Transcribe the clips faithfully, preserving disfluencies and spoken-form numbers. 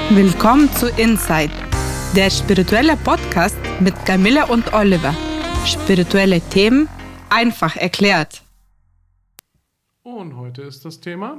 Willkommen zu Insight, der spirituelle Podcast mit Camilla und Oliver. Spirituelle Themen einfach erklärt. Und heute ist das Thema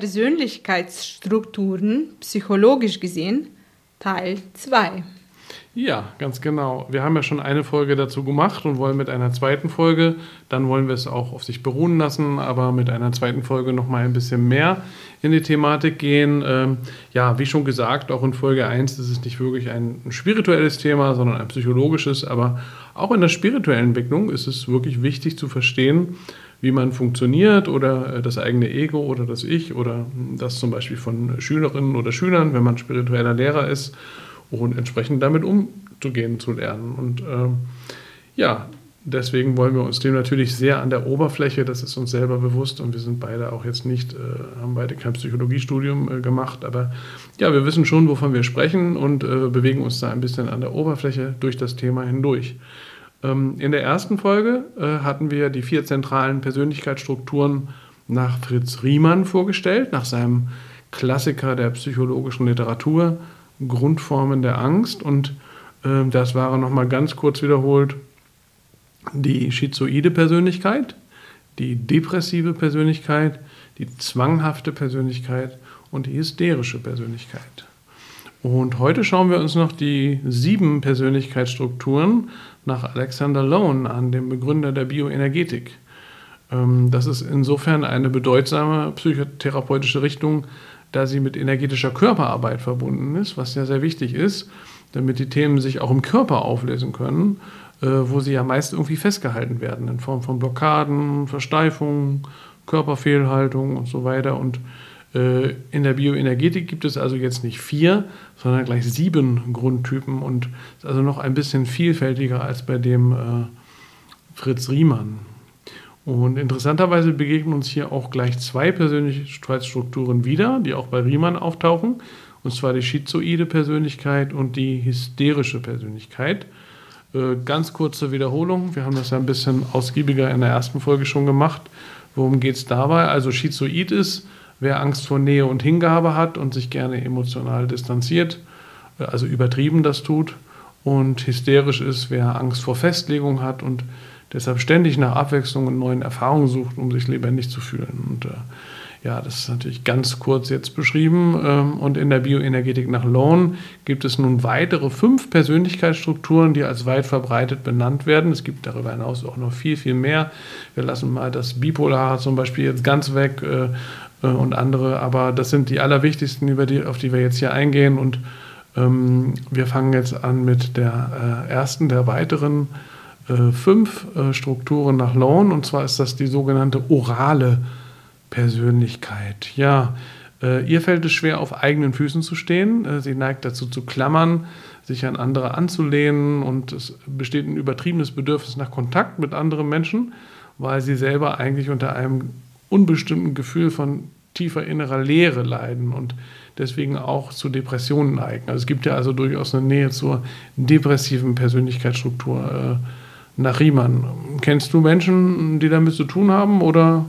Persönlichkeitsstrukturen, psychologisch gesehen, Teil zwei. Ja, ganz genau. Wir haben ja schon eine Folge dazu gemacht und wollen mit einer zweiten Folge, dann wollen wir es auch auf sich beruhen lassen, aber mit einer zweiten Folge nochmal ein bisschen mehr in die Thematik gehen. Ähm, ja, wie schon gesagt, auch in Folge eins ist es nicht wirklich ein, ein spirituelles Thema, sondern ein psychologisches, aber auch in der spirituellen Entwicklung ist es wirklich wichtig zu verstehen, wie man funktioniert oder das eigene Ego oder das Ich oder das zum Beispiel von Schülerinnen oder Schülern, wenn man spiritueller Lehrer ist, und entsprechend damit umzugehen zu lernen. Und ähm, ja, deswegen wollen wir uns dem natürlich sehr an der Oberfläche, das ist uns selber bewusst und wir sind beide auch jetzt nicht, äh, haben beide kein Psychologiestudium äh, gemacht, aber ja, wir wissen schon, wovon wir sprechen und äh, bewegen uns da ein bisschen an der Oberfläche durch das Thema hindurch. Ähm, in der ersten Folge äh, hatten wir die vier zentralen Persönlichkeitsstrukturen nach Fritz Riemann vorgestellt, nach seinem Klassiker der psychologischen Literatur, Grundformen der Angst, und äh, das war nochmal ganz kurz wiederholt die schizoide Persönlichkeit, die depressive Persönlichkeit, die zwanghafte Persönlichkeit und die hysterische Persönlichkeit. Und heute schauen wir uns noch die sieben Persönlichkeitsstrukturen nach Alexander Lowen an, dem Begründer der Bioenergetik. Ähm, das ist insofern eine bedeutsame psychotherapeutische Richtung, da sie mit energetischer Körperarbeit verbunden ist, was ja sehr wichtig ist, damit die Themen sich auch im Körper auflösen können, äh, wo sie ja meist irgendwie festgehalten werden, in Form von Blockaden, Versteifungen, Körperfehlhaltung und so weiter. Und äh, in der Bioenergetik gibt es also jetzt nicht vier, sondern gleich sieben Grundtypen und ist also noch ein bisschen vielfältiger als bei dem äh, Fritz Riemann. Und interessanterweise begegnen uns hier auch gleich zwei Persönlichkeitsstrukturen wieder, die auch bei Riemann auftauchen, und zwar die schizoide Persönlichkeit und die hysterische Persönlichkeit. Äh, ganz kurze Wiederholung, wir haben das ja ein bisschen ausgiebiger in der ersten Folge schon gemacht. Worum geht es dabei? Also schizoid ist, wer Angst vor Nähe und Hingabe hat und sich gerne emotional distanziert, also übertrieben das tut. Und hysterisch ist, wer Angst vor Festlegung hat und deshalb ständig nach Abwechslung und neuen Erfahrungen sucht, um sich lebendig zu fühlen. Und äh, ja, das ist natürlich ganz kurz jetzt beschrieben. Ähm, und in der Bioenergetik nach Lowen gibt es nun weitere fünf Persönlichkeitsstrukturen, die als weit verbreitet benannt werden. Es gibt darüber hinaus auch noch viel, viel mehr. Wir lassen mal das Bipolare zum Beispiel jetzt ganz weg äh, äh, und andere. Aber das sind die allerwichtigsten, über die, auf die wir jetzt hier eingehen. Und ähm, wir fangen jetzt an mit der äh, ersten, der weiteren fünf äh, Strukturen nach Lowen, und zwar ist das die sogenannte orale Persönlichkeit. Ja, äh, ihr fällt es schwer, auf eigenen Füßen zu stehen. Äh, sie neigt dazu zu klammern, sich an andere anzulehnen, und es besteht ein übertriebenes Bedürfnis nach Kontakt mit anderen Menschen, weil sie selber eigentlich unter einem unbestimmten Gefühl von tiefer innerer Leere leiden und deswegen auch zu Depressionen neigen. Also es gibt ja also durchaus eine Nähe zur depressiven Persönlichkeitsstruktur äh, nach Riemann. Kennst du Menschen, die damit zu tun haben, oder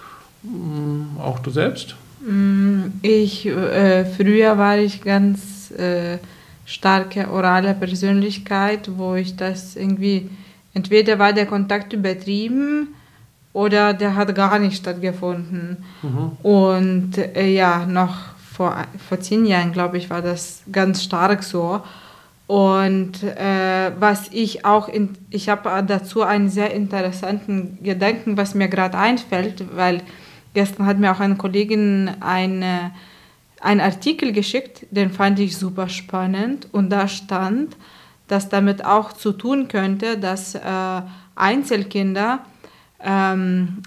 mh, auch du selbst? Ich, äh, früher war ich ganz äh, starke orale Persönlichkeit, wo ich das irgendwie, entweder war der Kontakt übertrieben oder der hat gar nicht stattgefunden. Mhm. Und äh, ja, noch vor, vor zehn Jahren, glaube ich, war das ganz stark so. Und äh, was ich auch, in, ich habe dazu einen sehr interessanten Gedanken, was mir gerade einfällt, weil gestern hat mir auch eine Kollegin eine, einen Artikel geschickt, den fand ich super spannend, und da stand, dass damit auch zu tun könnte, dass äh, Einzelkinder, ähm,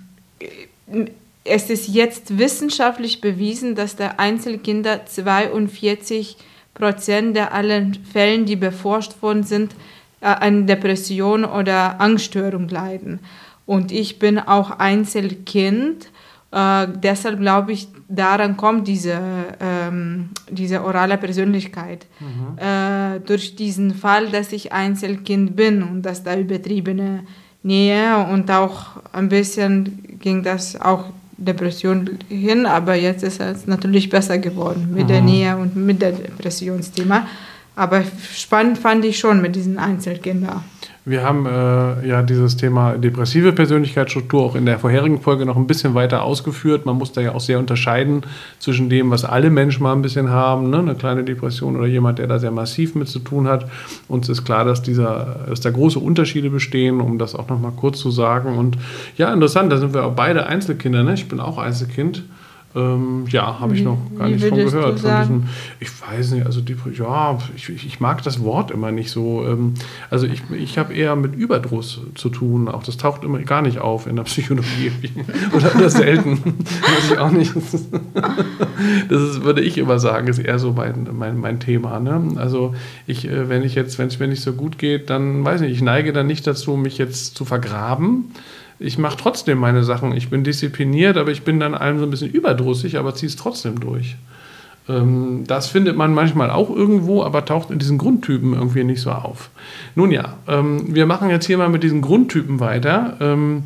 es ist jetzt wissenschaftlich bewiesen, dass der Einzelkinder zweiundvierzig Prozent der allen Fällen, die beforscht worden sind, an Depression oder Angststörung leiden. Und ich bin auch Einzelkind, äh, deshalb glaube ich, daran kommt diese, ähm, diese orale Persönlichkeit. Mhm. Äh, durch diesen Fall, dass ich Einzelkind bin und dass da übertriebene Nähe und auch ein bisschen ging das auch Depression hin, aber jetzt ist es natürlich besser geworden mit mhm. der Nähe und mit dem Depressionsthema. Aber spannend fand ich schon mit diesen Einzelkindern. Wir haben äh, ja dieses Thema depressive Persönlichkeitsstruktur auch in der vorherigen Folge noch ein bisschen weiter ausgeführt. Man muss da ja auch sehr unterscheiden zwischen dem, was alle Menschen mal ein bisschen haben, ne? Eine kleine Depression oder jemand, der da sehr massiv mit zu tun hat. Uns ist klar, dass, dieser, dass da große Unterschiede bestehen, um das auch noch mal kurz zu sagen. Und ja, interessant, da sind wir auch beide Einzelkinder. Ne? Ich bin auch Einzelkind. Ähm, ja, habe ich noch gar nicht von gehört. Von diesem, ich weiß nicht, also die, ja, ich, ich mag das Wort immer nicht so. Ähm, also ich, ich habe eher mit Überdruss zu tun. Auch das taucht immer gar nicht auf in der Psychologie. oder, oder selten. Weiß ich auch nicht. Das ist, würde ich immer sagen, ist eher so mein, mein, mein Thema. Ne? Also ich, wenn ich jetzt, wenn es mir nicht so gut geht, dann weiß ich, ich neige dann nicht dazu, mich jetzt zu vergraben. Ich mache trotzdem meine Sachen. Ich bin diszipliniert, aber ich bin dann allem so ein bisschen überdrüssig, aber ziehe es trotzdem durch. Ähm, das findet man manchmal auch irgendwo, aber taucht in diesen Grundtypen irgendwie nicht so auf. Nun ja, ähm, wir machen jetzt hier mal mit diesen Grundtypen weiter. Ähm,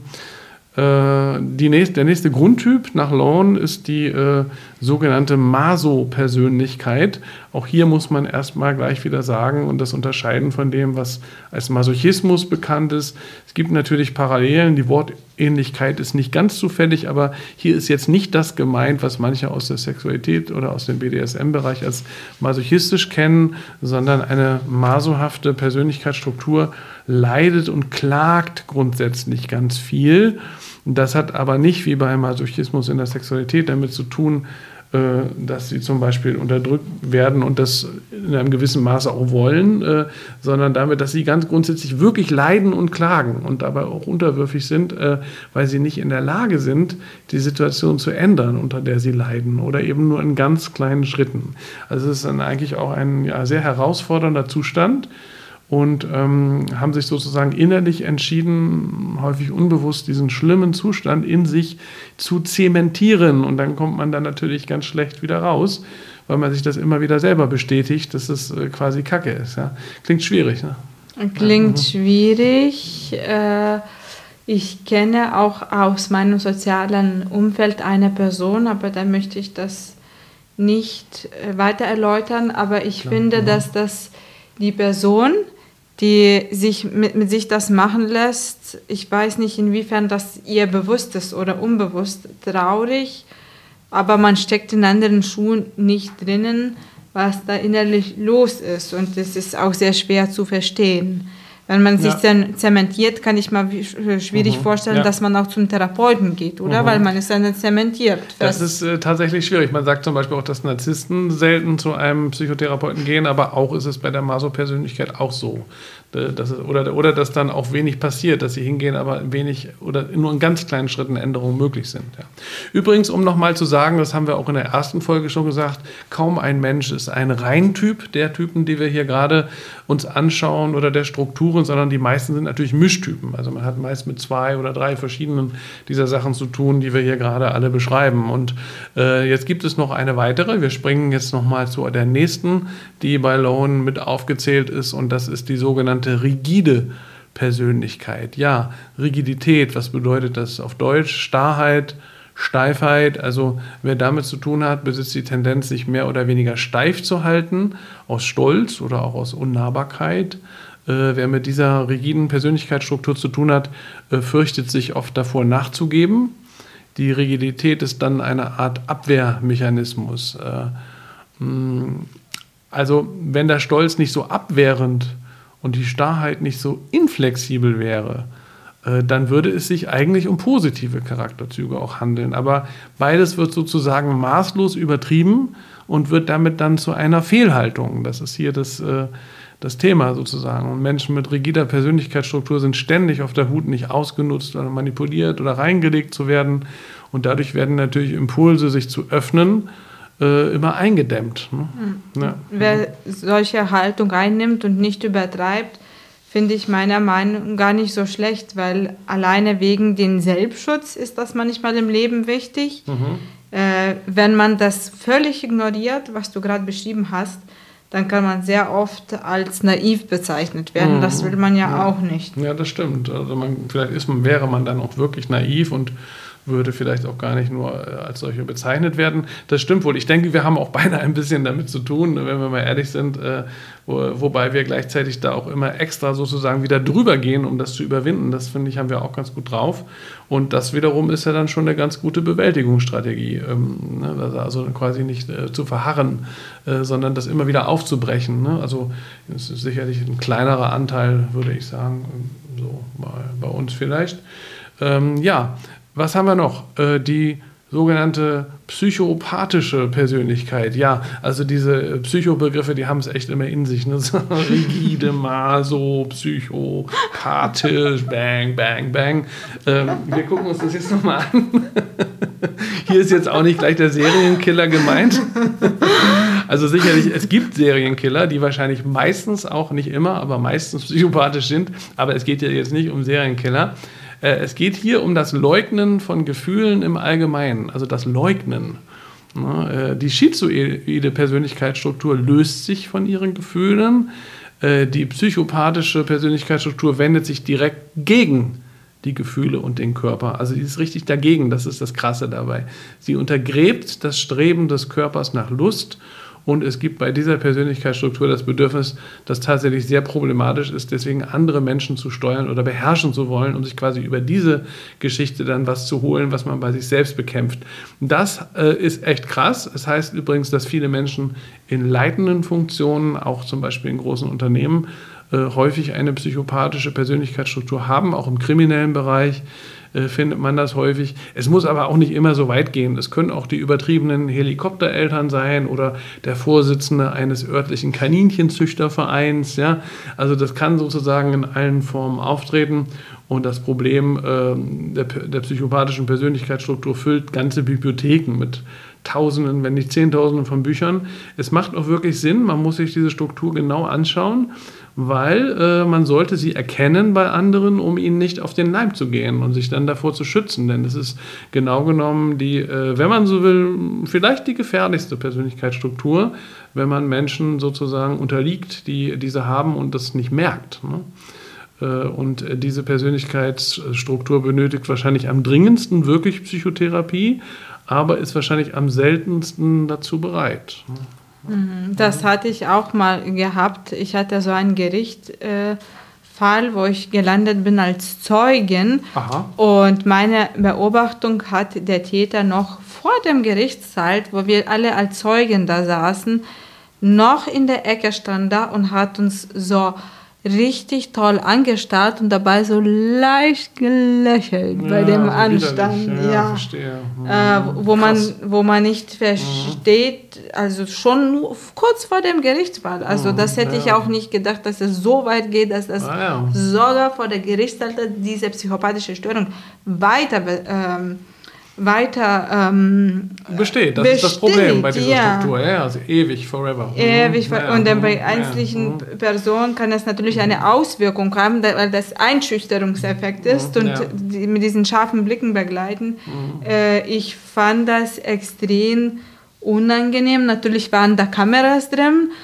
äh, die nächste, der nächste Grundtyp nach Lawn ist die äh, sogenannte Maso-Persönlichkeit. Auch hier muss man erstmal gleich wieder sagen und das unterscheiden von dem, was als Masochismus bekannt ist. Es gibt natürlich Parallelen, die Wortähnlichkeit ist nicht ganz zufällig, aber hier ist jetzt nicht das gemeint, was manche aus der Sexualität oder aus dem B D S M-Bereich als masochistisch kennen, sondern eine masohafte Persönlichkeitsstruktur leidet und klagt grundsätzlich ganz viel. Das hat aber nicht wie beim Masochismus in der Sexualität damit zu tun, dass sie zum Beispiel unterdrückt werden und das in einem gewissen Maße auch wollen, sondern damit, dass sie ganz grundsätzlich wirklich leiden und klagen und dabei auch unterwürfig sind, weil sie nicht in der Lage sind, die Situation zu ändern, unter der sie leiden oder eben nur in ganz kleinen Schritten. Also es ist dann eigentlich auch ein ja, sehr herausfordernder Zustand. Und ähm, haben sich sozusagen innerlich entschieden, häufig unbewusst diesen schlimmen Zustand in sich zu zementieren. Und dann kommt man dann natürlich ganz schlecht wieder raus, weil man sich das immer wieder selber bestätigt, dass es äh, quasi Kacke ist. Ja? Klingt schwierig, ne? Klingt ja. schwierig. Äh, ich kenne auch aus meinem sozialen Umfeld eine Person, aber da möchte ich das nicht äh, weiter erläutern. Aber ich Klar, finde, ja. dass das die Person, die sich mit, mit sich das machen lässt, ich weiß nicht, inwiefern das ihr bewusst ist oder unbewusst, traurig, aber man steckt in anderen Schuhen nicht drinnen, was da innerlich los ist und das ist auch sehr schwer zu verstehen. Wenn man sich ja. dann zementiert, kann ich mir schwierig mhm. vorstellen, ja. dass man auch zum Therapeuten geht, oder? Mhm. Weil man ist dann zementiert. Das ist äh, tatsächlich schwierig. Man sagt zum Beispiel auch, dass Narzissten selten zu einem Psychotherapeuten gehen, aber auch ist es bei der Maso-Persönlichkeit auch so. Das ist, oder, oder dass dann auch wenig passiert, dass sie hingehen, aber wenig oder nur in ganz kleinen Schritten Änderungen möglich sind. Ja. Übrigens, um nochmal zu sagen, das haben wir auch in der ersten Folge schon gesagt, kaum ein Mensch ist ein Reintyp der Typen, die wir hier gerade uns anschauen oder der Strukturen, sondern die meisten sind natürlich Mischtypen. Also man hat meist mit zwei oder drei verschiedenen dieser Sachen zu tun, die wir hier gerade alle beschreiben. Und äh, jetzt gibt es noch eine weitere. Wir springen jetzt nochmal zu der nächsten, die bei Lawn mit aufgezählt ist und das ist die sogenannte rigide Persönlichkeit. Ja, Rigidität, was bedeutet das auf Deutsch? Starrheit, Steifheit, also wer damit zu tun hat, besitzt die Tendenz, sich mehr oder weniger steif zu halten, aus Stolz oder auch aus Unnahbarkeit. Äh, wer mit dieser rigiden Persönlichkeitsstruktur zu tun hat, äh, fürchtet sich oft davor nachzugeben. Die Rigidität ist dann eine Art Abwehrmechanismus. Äh, mh, also wenn der Stolz nicht so abwehrend und die Starrheit nicht so inflexibel wäre, äh, dann würde es sich eigentlich um positive Charakterzüge auch handeln. Aber beides wird sozusagen maßlos übertrieben und wird damit dann zu einer Fehlhaltung. Das ist hier das, äh, das Thema sozusagen. Und Menschen mit rigider Persönlichkeitsstruktur sind ständig auf der Hut, nicht ausgenutzt oder manipuliert oder reingelegt zu werden. Und dadurch werden natürlich Impulse, sich zu öffnen, immer eingedämmt. Ne? Mhm. Ja. Wer solche Haltung einnimmt und nicht übertreibt, finde ich meiner Meinung nach gar nicht so schlecht, weil alleine wegen dem Selbstschutz ist das manchmal im Leben wichtig. Mhm. Äh, wenn man das völlig ignoriert, was du gerade beschrieben hast, dann kann man sehr oft als naiv bezeichnet werden. Mhm. Das will man ja, ja auch nicht. Ja, das stimmt. Also man, vielleicht ist man, wäre man dann auch wirklich naiv und würde vielleicht auch gar nicht nur als solche bezeichnet werden. Das stimmt wohl. Ich denke, wir haben auch beide ein bisschen damit zu tun, wenn wir mal ehrlich sind, äh, wo, wobei wir gleichzeitig da auch immer extra sozusagen wieder drüber gehen, um das zu überwinden. Das, finde ich, haben wir auch ganz gut drauf. Und das wiederum ist ja dann schon eine ganz gute Bewältigungsstrategie. Ähm, ne? Also quasi nicht äh, zu verharren, äh, sondern das immer wieder aufzubrechen. Ne? Also das ist sicherlich ein kleinerer Anteil, würde ich sagen, so bei, bei uns vielleicht. Ähm, ja, was haben wir noch? Äh, die sogenannte psychopathische Persönlichkeit. Ja, also diese Psychobegriffe, die haben es echt immer in sich. Ne? So rigide, maso, psychopathisch, bang, bang, bang. Ähm, wir gucken uns das jetzt nochmal an. Hier ist jetzt auch nicht gleich der Serienkiller gemeint. Also sicherlich, es gibt Serienkiller, die wahrscheinlich meistens auch, nicht immer, aber meistens psychopathisch sind. Aber es geht ja jetzt nicht um Serienkiller. Es geht hier um das Leugnen von Gefühlen im Allgemeinen, also das Leugnen. Die schizoide Persönlichkeitsstruktur löst sich von ihren Gefühlen. Die psychopathische Persönlichkeitsstruktur wendet sich direkt gegen die Gefühle und den Körper. Also die ist richtig dagegen, das ist das Krasse dabei. Sie untergräbt das Streben des Körpers nach Lust. Und es gibt bei dieser Persönlichkeitsstruktur das Bedürfnis, das tatsächlich sehr problematisch ist, deswegen andere Menschen zu steuern oder beherrschen zu wollen, um sich quasi über diese Geschichte dann was zu holen, was man bei sich selbst bekämpft. Das äh, ist echt krass. Es heißt übrigens, dass viele Menschen in leitenden Funktionen, auch zum Beispiel in großen Unternehmen, äh, häufig eine psychopathische Persönlichkeitsstruktur haben, auch im kriminellen Bereich findet man das häufig. Es muss aber auch nicht immer so weit gehen. Es können auch die übertriebenen Helikoptereltern sein oder der Vorsitzende eines örtlichen Kaninchenzüchtervereins. Ja? Also das kann sozusagen in allen Formen auftreten. Und das Problem äh, der, der psychopathischen Persönlichkeitsstruktur füllt ganze Bibliotheken mit Tausenden, wenn nicht Zehntausenden von Büchern. Es macht auch wirklich Sinn, man muss sich diese Struktur genau anschauen, weil äh, man sollte sie erkennen bei anderen, um ihnen nicht auf den Leim zu gehen und sich dann davor zu schützen. Denn es ist genau genommen die, äh, wenn man so will, vielleicht die gefährlichste Persönlichkeitsstruktur, wenn man Menschen sozusagen unterliegt, die diese haben und das nicht merkt. Ne? Äh, und diese Persönlichkeitsstruktur benötigt wahrscheinlich am dringendsten wirklich Psychotherapie, aber ist wahrscheinlich am seltensten dazu bereit. Das hatte ich auch mal gehabt. Ich hatte so einen Gerichtsfall, äh, wo ich gelandet bin als Zeugin. Aha. Und meine Beobachtung hat der Täter noch vor dem Gerichtssaal, wo wir alle als Zeugen da saßen, noch in der Ecke stand da und hat uns so richtig toll angestarrt und dabei so leicht gelächelt ja, bei dem Anstand. Ja, ja. Verstehe. Mhm. Äh, wo, man, wo man nicht versteht, also schon kurz vor dem Gerichtsfall. Also das hätte ja. ich auch nicht gedacht, dass es so weit geht, dass das ah, ja. sogar vor der Gerichtssaal diese psychopathische Störung weiter ähm, weiter ähm, besteht. Das besteht, ist das Problem bei dieser ja. Struktur. Ja, also ewig, forever. Ewig, mhm. und dann bei einzelnen ja. Personen kann das natürlich eine Auswirkung haben, weil das Einschüchterungseffekt ist und ja. die mit diesen scharfen Blicken begleiten. Mhm. Äh, ich fand das extrem unangenehm. Natürlich waren da Kameras drin,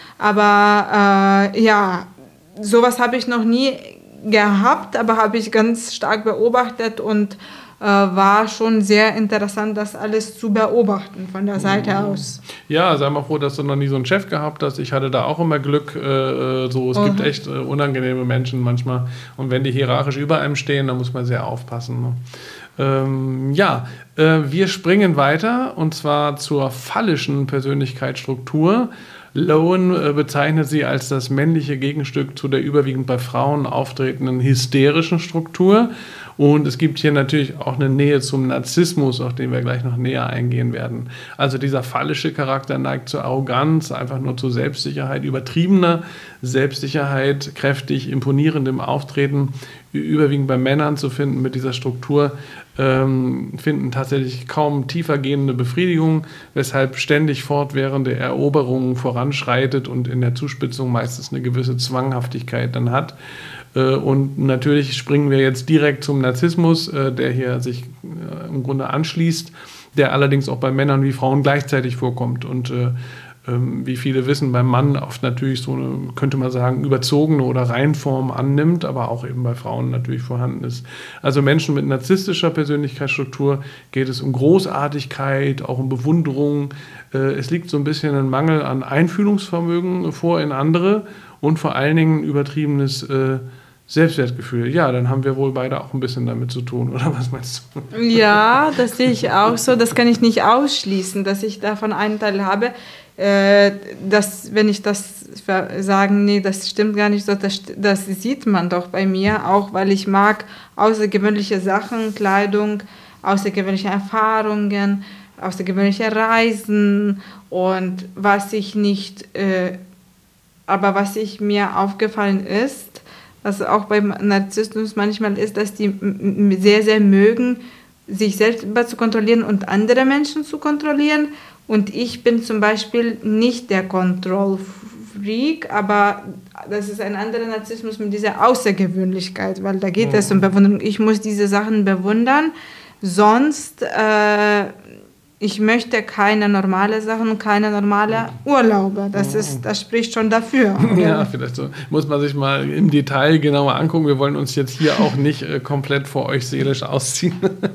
aber äh, ja, sowas habe ich noch nie gehabt, aber habe ich ganz stark beobachtet und war schon sehr interessant, das alles zu beobachten von der Seite aus. Ja, sei mal froh, dass du noch nie so einen Chef gehabt hast. Ich hatte da auch immer Glück. Äh, so, es uh-huh. gibt echt äh, unangenehme Menschen manchmal. Und wenn die hierarchisch über einem stehen, dann muss man sehr aufpassen. Ne? Ähm, ja, äh, wir springen weiter und zwar zur phallischen Persönlichkeitsstruktur. Lowen äh, bezeichnet sie als das männliche Gegenstück zu der überwiegend bei Frauen auftretenden hysterischen Struktur. Und es gibt hier natürlich auch eine Nähe zum Narzissmus, auf den wir gleich noch näher eingehen werden. Also dieser phallische Charakter neigt zur Arroganz, einfach nur zur Selbstsicherheit, übertriebener Selbstsicherheit, kräftig, imponierendem Auftreten, überwiegend bei Männern zu finden mit dieser Struktur, ähm, finden tatsächlich kaum tiefergehende Befriedigung, weshalb ständig fortwährende Eroberungen voranschreitet und in der Zuspitzung meistens eine gewisse Zwanghaftigkeit dann hat. Und natürlich springen wir jetzt direkt zum Narzissmus, der hier sich im Grunde anschließt, der allerdings auch bei Männern wie Frauen gleichzeitig vorkommt. Und wie viele wissen, beim Mann oft natürlich so eine, könnte man sagen, überzogene oder Reinform annimmt, aber auch eben bei Frauen natürlich vorhanden ist. Also Menschen mit narzisstischer Persönlichkeitsstruktur geht es um Großartigkeit, auch um Bewunderung. Es liegt so ein bisschen ein Mangel an Einfühlungsvermögen vor in andere und vor allen Dingen übertriebenes äh, Selbstwertgefühl. Ja, dann haben wir wohl beide auch ein bisschen damit zu tun, oder was meinst du? Ja, das sehe ich auch so. Das kann ich nicht ausschließen, dass ich davon einen Teil habe. Äh, dass, wenn ich das sagen, nee, das stimmt gar nicht so, das, das sieht man doch bei mir, auch weil ich mag außergewöhnliche Sachen, Kleidung, außergewöhnliche Erfahrungen, außergewöhnliche Reisen und was ich nicht, äh, aber was ich mir aufgefallen ist, was auch beim Narzissmus manchmal ist, dass die sehr, sehr mögen, sich selber zu kontrollieren und andere Menschen zu kontrollieren. Und ich bin zum Beispiel nicht der Kontrollfreak, aber das ist ein anderer Narzissmus mit dieser Außergewöhnlichkeit, weil da geht es um Bewunderung. Ich muss diese Sachen bewundern, sonst äh, ich möchte keine normale Sachen, keine normale Urlaube. Das ist, das spricht schon dafür. Oder? Ja, vielleicht so. Muss man sich mal im Detail genauer angucken. Wir wollen uns jetzt hier auch nicht äh, komplett vor euch seelisch ausziehen.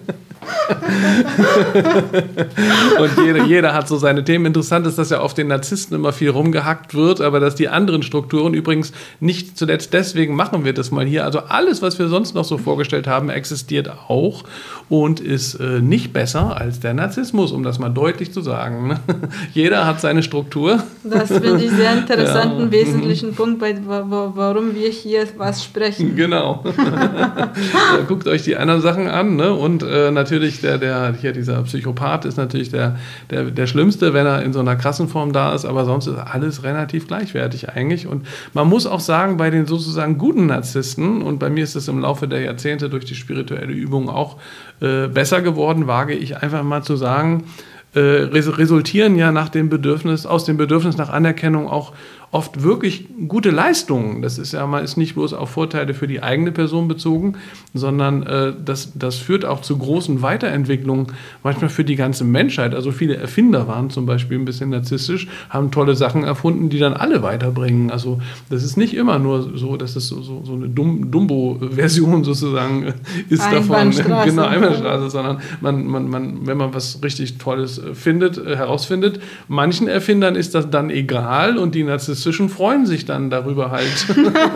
Und jeder, jeder hat so seine Themen. Interessant ist, dass ja auf den Narzissten immer viel rumgehackt wird, aber dass die anderen Strukturen übrigens nicht zuletzt deswegen machen wir das mal hier. Also alles, was wir sonst noch so vorgestellt haben, existiert auch und ist äh, nicht besser als der Narzissmus, um das mal deutlich zu sagen. Jeder hat seine Struktur. Das finde ich sehr interessanten, ja. wesentlichen Punkt, bei, warum wir hier was sprechen. Genau. Ja, guckt euch die anderen Sachen an, ne? Und äh, natürlich Natürlich der, der, hier dieser Psychopath ist natürlich der, der, der Schlimmste, wenn er in so einer krassen Form da ist, aber sonst ist alles relativ gleichwertig eigentlich. Und man muss auch sagen, bei den sozusagen guten Narzissten, und bei mir ist es im Laufe der Jahrzehnte durch die spirituelle Übung auch äh, besser geworden, wage ich einfach mal zu sagen, äh, resultieren ja nach dem Bedürfnis, aus dem Bedürfnis nach Anerkennung auch oft wirklich gute Leistungen. Das ist ja mal ist nicht bloß auf Vorteile für die eigene Person bezogen, sondern äh, das, das führt auch zu großen Weiterentwicklungen, manchmal für die ganze Menschheit. Also viele Erfinder waren zum Beispiel ein bisschen narzisstisch, haben tolle Sachen erfunden, die dann alle weiterbringen. Also das ist nicht immer nur so, dass es so, so, so eine Dum- Dumbo-Version sozusagen ist davon. Genau, Einbahnstraße, sondern man, man, man, wenn man was richtig Tolles findet, herausfindet, manchen Erfindern ist das dann egal und die Narzissten Zwischen freuen sich dann darüber halt.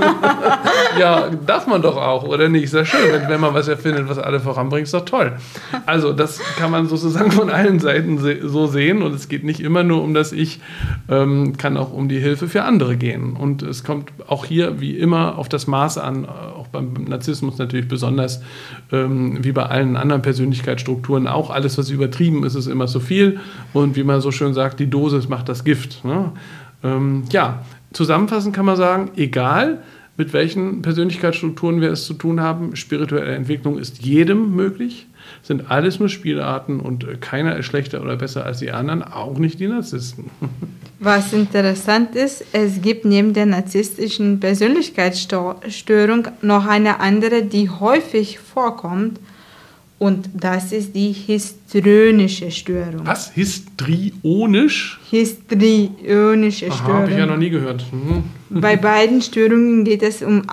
Ja, darf man doch auch, oder nicht? Ist ja schön, wenn, wenn man was erfindet, was alle voranbringt, ist doch toll. Also das kann man sozusagen von allen Seiten se- so sehen und es geht nicht immer nur um das Ich, ähm, kann auch um die Hilfe für andere gehen. Und es kommt auch hier wie immer auf das Maß an, auch beim Narzissmus natürlich besonders, ähm, wie bei allen anderen Persönlichkeitsstrukturen auch. Alles, was übertrieben ist, ist immer zu viel und wie man so schön sagt, die Dosis macht das Gift, ne? Ähm, ja, zusammenfassend kann man sagen, egal mit welchen Persönlichkeitsstrukturen wir es zu tun haben, spirituelle Entwicklung ist jedem möglich, sind alles nur Spielarten und keiner ist schlechter oder besser als die anderen, auch nicht die Narzissten. Was interessant ist, es gibt neben der narzisstischen Persönlichkeitsstörung noch eine andere, die häufig vorkommt. Und das ist die histrionische Störung. Was? Histrionisch? Histrionische Störung. Aha, habe ich ja noch nie gehört. Mhm. Bei beiden Störungen geht es um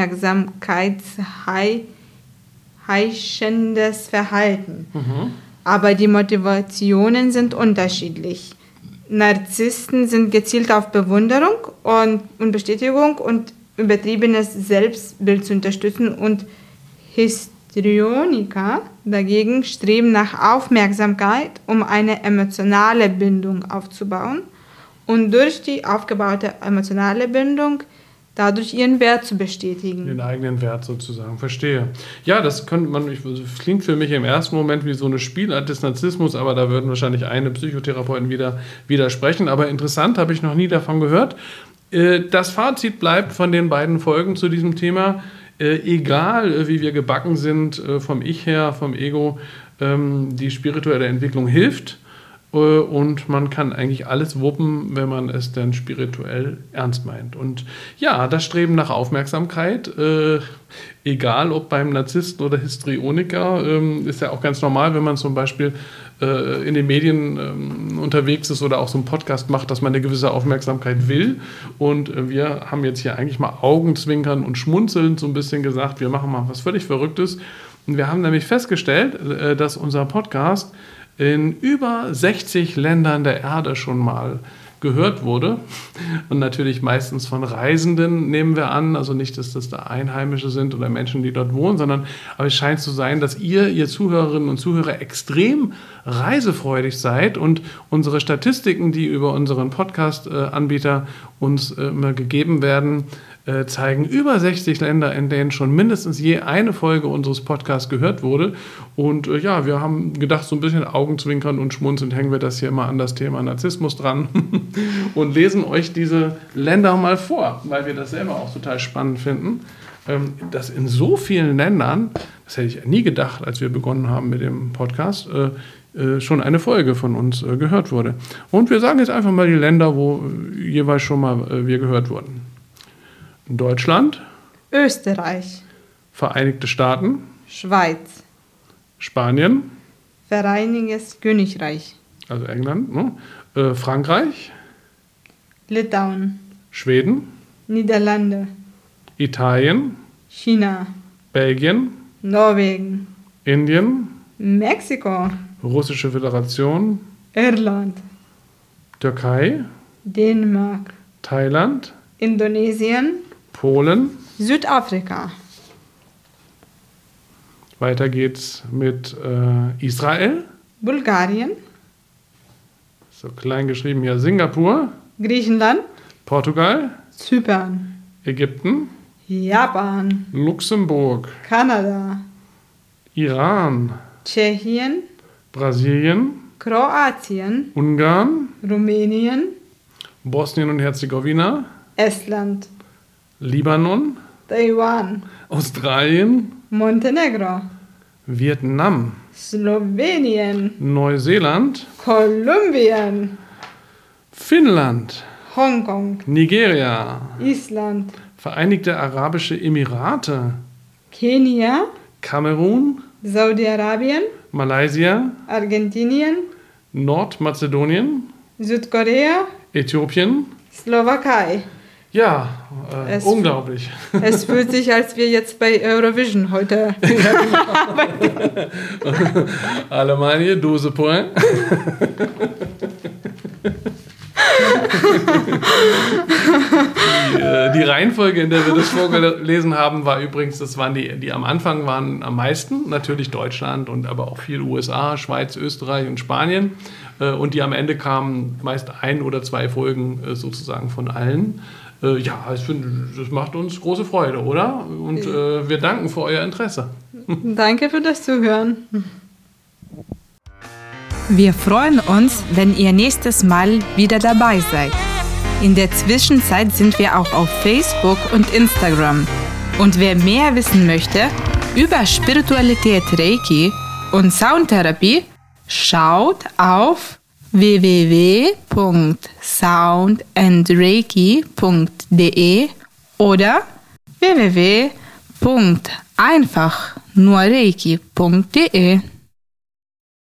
aufmerksamkeitsheischendes Verhalten. Mhm. Aber die Motivationen sind unterschiedlich. Narzissten sind gezielt auf Bewunderung und, und Bestätigung und übertriebenes Selbstbild zu unterstützen und Histrionische Histrioniker dagegen streben nach Aufmerksamkeit, um eine emotionale Bindung aufzubauen und durch die aufgebaute emotionale Bindung dadurch ihren Wert zu bestätigen. Den eigenen Wert sozusagen, verstehe. Ja, das könnte man, das klingt für mich im ersten Moment wie so eine Spielart des Narzissmus, aber da würden wahrscheinlich eine Psychotherapeuten wieder widersprechen. Aber interessant, habe ich noch nie davon gehört. Das Fazit bleibt von den beiden Folgen zu diesem Thema, Äh, egal, äh, wie wir gebacken sind, äh, vom Ich her, vom Ego, ähm, die spirituelle Entwicklung hilft. Und man kann eigentlich alles wuppen, wenn man es dann spirituell ernst meint. Und ja, das Streben nach Aufmerksamkeit, äh, egal ob beim Narzissten oder Histrioniker, ähm, ist ja auch ganz normal, wenn man zum Beispiel äh, in den Medien ähm, unterwegs ist oder auch so einen Podcast macht, dass man eine gewisse Aufmerksamkeit will. Und äh, wir haben jetzt hier eigentlich mal Augenzwinkern und schmunzelnd so ein bisschen gesagt, wir machen mal was völlig Verrücktes. Und wir haben nämlich festgestellt, äh, dass unser Podcast in über sechzig Ländern der Erde schon mal gehört wurde. Und natürlich meistens von Reisenden, nehmen wir an. Also nicht, dass das da Einheimische sind oder Menschen, die dort wohnen, sondern aber es scheint zu sein, dass ihr, ihr Zuhörerinnen und Zuhörer, extrem reisefreudig seid. Und unsere Statistiken, die über unseren Podcast-Anbieter uns immer gegeben werden, zeigen über sechzig Länder, in denen schon mindestens je eine Folge unseres Podcasts gehört wurde. Und äh, ja, wir haben gedacht, so ein bisschen Augenzwinkern und schmunzelnd hängen wir das hier immer an das Thema Narzissmus dran und lesen euch diese Länder mal vor, weil wir das selber auch total spannend finden, ähm, dass in so vielen Ländern, das hätte ich nie gedacht, als wir begonnen haben mit dem Podcast, äh, äh, schon eine Folge von uns äh, gehört wurde. Und wir sagen jetzt einfach mal die Länder, wo äh, jeweils schon mal äh, wir gehört wurden. Deutschland, Österreich, Vereinigte Staaten, Schweiz, Spanien, Vereinigtes Königreich, also England, ne? äh, Frankreich, Litauen, Schweden, Niederlande, Italien, China, Belgien, Norwegen, Indien, Mexiko, Russische Föderation, Irland, Türkei, Dänemark, Thailand, Indonesien, Polen. Südafrika. Weiter geht's mit äh, Israel. Bulgarien. So klein geschrieben hier Singapur. Griechenland. Portugal. Zypern. Ägypten. Japan. Luxemburg. Kanada. Iran. Tschechien. Brasilien. Kroatien. Ungarn. Rumänien. Bosnien und Herzegowina. Estland. Libanon. Taiwan. Australien. Montenegro. Vietnam. Slowenien. Neuseeland. Kolumbien. Finnland. Hongkong. Nigeria. Island. Vereinigte Arabische Emirate. Kenia. Kamerun. Saudi-Arabien. Malaysia. Argentinien. Nordmazedonien. Südkorea. Äthiopien. Slowakei. Ja, äh, Es- unglaublich. Es fühlt sich, als wir jetzt bei Eurovision heute arbeiten. Allemagne, douze points. die, äh, die Reihenfolge, in der wir das vorgelesen haben, war übrigens, das waren die, die am Anfang waren am meisten, natürlich Deutschland und aber auch viel U S A, Schweiz, Österreich und Spanien. Äh, und die am Ende kamen meist ein oder zwei Folgen äh, sozusagen von allen. Äh, ja, ich finde, das macht uns große Freude, oder? Und äh, wir danken für euer Interesse. Danke für das Zuhören. Wir freuen uns, wenn ihr nächstes Mal wieder dabei seid. In der Zwischenzeit sind wir auch auf Facebook und Instagram. Und wer mehr wissen möchte über Spiritualität, Reiki und Soundtherapie, schaut auf w w w punkt sound and reiki punkt d e oder w w w punkt einfach nur reiki punkt d e.